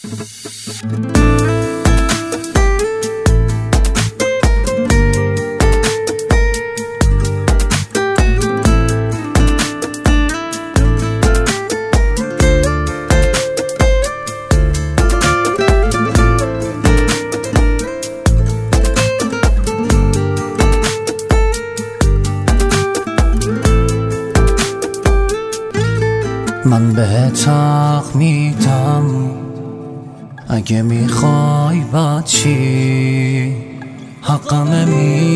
من بهت حق میدم اگه میخوای بد چی، حقم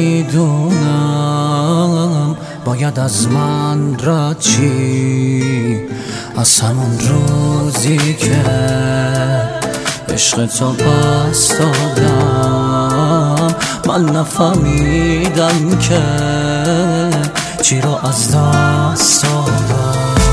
میدونم باید از من رد چی. از همون روزی که عشق تو پس دادم من نفهمیدم که چی رو از دست دادم.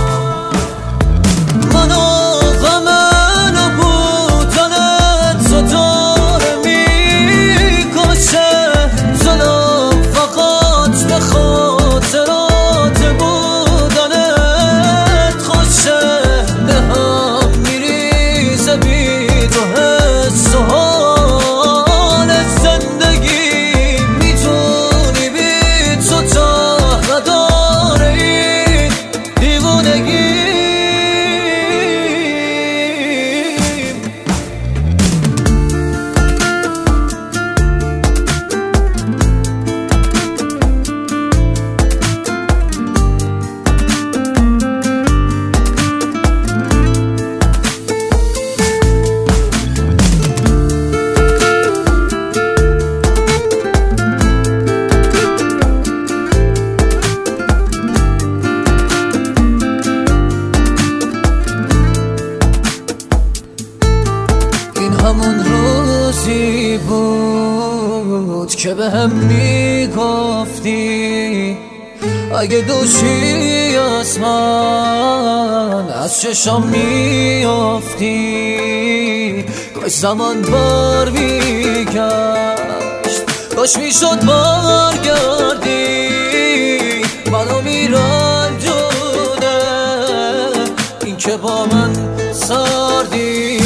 همون روزی بود که به هم میگفتی اگه دوشی از من از چشم میافتی. کاش زمان بار میگشت، کاش میشد برگردی. منو میرنجونه این که با من سردی.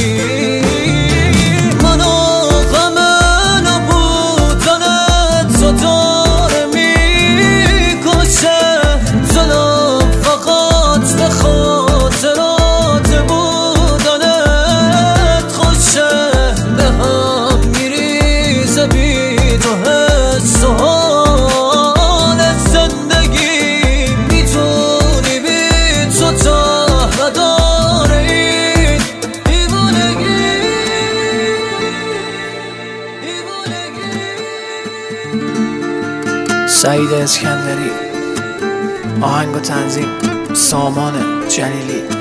سعید اسکندری، آهنگ و تنظیم سامان جلیلی.